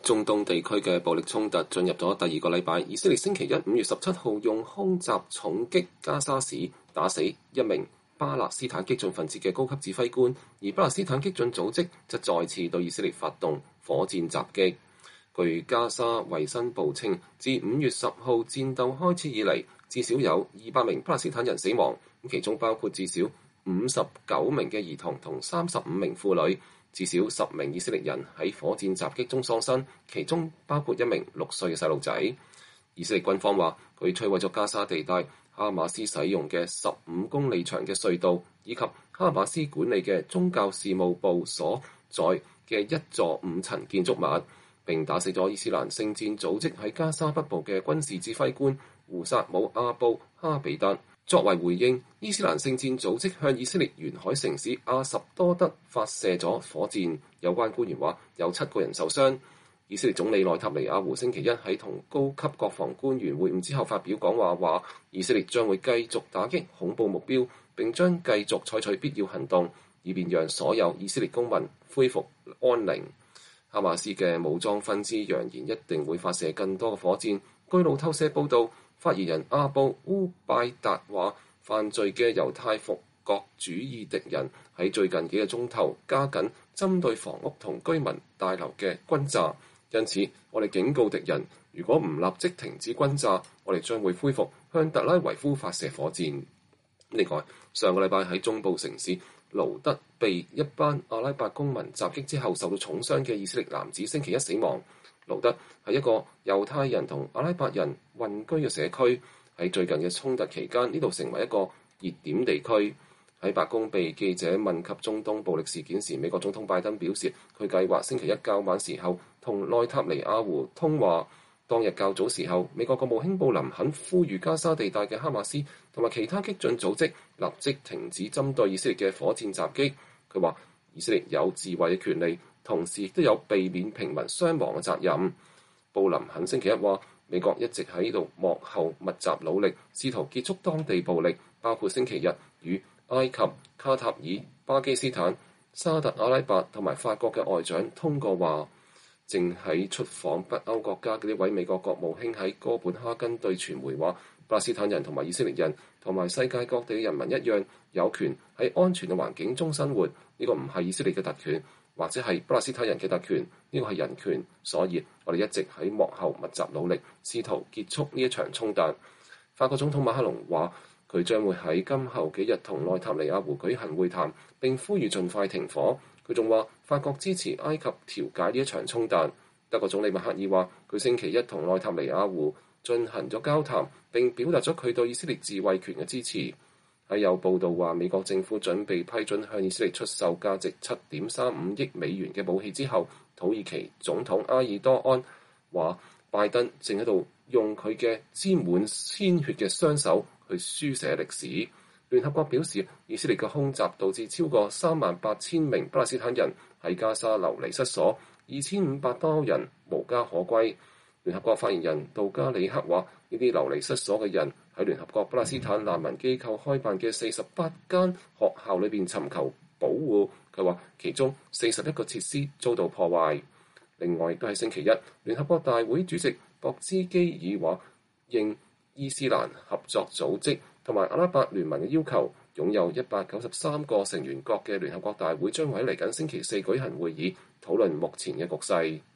中東地區嘅暴力衝突進入咗第二個禮拜。以色列星期一5月17號用空襲重擊加沙市，打死一名巴勒斯坦激進分子嘅高級指揮官，而巴勒斯坦激進組織則再次對以色列發動火箭襲擊。據加沙衛生部稱，自5月10號戰鬥開始以嚟，至少有200名巴勒斯坦人死亡，其中包括至少59名嘅兒童同35名婦女，至少10名以色列人喺火箭襲擊中喪生，其中包括1名6歲嘅細路仔。以色列軍方話，佢摧毀咗加沙地帶哈馬斯使用嘅15公里長嘅隧道，以及哈馬斯管理嘅宗教事務部所在嘅一座5層建築物，並打死咗伊斯蘭聖戰組織喺加沙北部嘅軍事指揮官胡薩姆阿布哈比德。作為回應，伊斯蘭聖戰組織向以色列沿海城市阿什多德發射咗火箭，有關官員話有7個人受傷。以色列總理內塔尼亞胡星期一喺同高級國防官員會晤之後發表講話，話以色列將會繼續打擊恐怖目標，並將繼續採取必要行動，以便讓所有以色列公民恢復安寧。哈馬斯嘅武裝分支揚言一定會發射更多嘅火箭。據路透社報導，發言人阿布烏拜達話，犯罪嘅猶太復國主義敵人喺最近幾個鐘頭加緊針對房屋同居民大樓嘅轟炸，因此我哋警告敵人，如果唔立即停止轟炸，我哋將會恢復向特拉維夫發射火箭。另外，上個禮拜喺中部城市盧德被一班阿拉伯公民襲擊之後受到重傷嘅以色列男子星期一死亡。盧德係一個猶太人同阿拉伯人混居嘅社區，喺最近嘅衝突期間，呢度成為一個熱點地區。喺白宮被記者問及中東暴力事件時，美國總統拜登表示，佢計劃星期一較晚時候同內塔尼亞胡通話。當日較早時候，美國國務卿布林肯呼籲加沙地帶嘅哈馬斯同埋其他激進組織立即停止針對以色列嘅火箭襲擊。佢話以色列有自衛嘅權利，同時亦都有避免平民傷亡嘅責任。布林肯星期一話，美國一直喺度幕後密集努力，試圖結束當地暴力，包括星期日與埃及、卡塔爾、巴基斯坦、沙特阿拉伯同埋法國嘅外長通過話。正喺出訪北歐國家嘅呢位美國國務卿喺哥本哈根對傳媒話，巴勒斯坦人同埋以色列人同埋世界各地嘅人民一樣，有權喺安全嘅環境中生活。呢個唔係以色列嘅特權，或者係巴勒斯坦人嘅特權，呢個係人權。所以我哋一直喺幕後密集努力，試圖結束呢一場衝突。法國總統馬克龍話，佢將會喺今後幾日同內塔尼亞胡舉行會談，並呼籲盡快停火。佢仲話，法國支持埃及調解呢一場衝突。德國總理默克爾話，佢星期一同內塔尼亞胡進行咗交談，並表達咗佢對以色列自衛權嘅支持。喺有報道話，美國政府準備批准向以色列出售價值7.35億美元嘅武器之後，土耳其總統埃爾多安話，拜登正喺度用佢嘅沾滿鮮血嘅雙手去書寫歷史。聯合國表示，以色列嘅空襲導致超過38000名巴勒斯坦人喺加沙流離失所，2500多人無家可歸。聯合國發言人杜加里克話，呢啲流離失所嘅人喺聯合國巴勒斯坦難民機構開辦嘅48間學校裏邊尋求保護。佢話其中41個設施遭到破壞。另外，亦都係星期一，聯合國大會主席博茲基爾話，應伊斯蘭合作組織同埋阿拉伯聯盟嘅要求，擁有193個成員國嘅聯合國大會將會喺嚟緊星期四舉行會議，討論目前嘅局勢。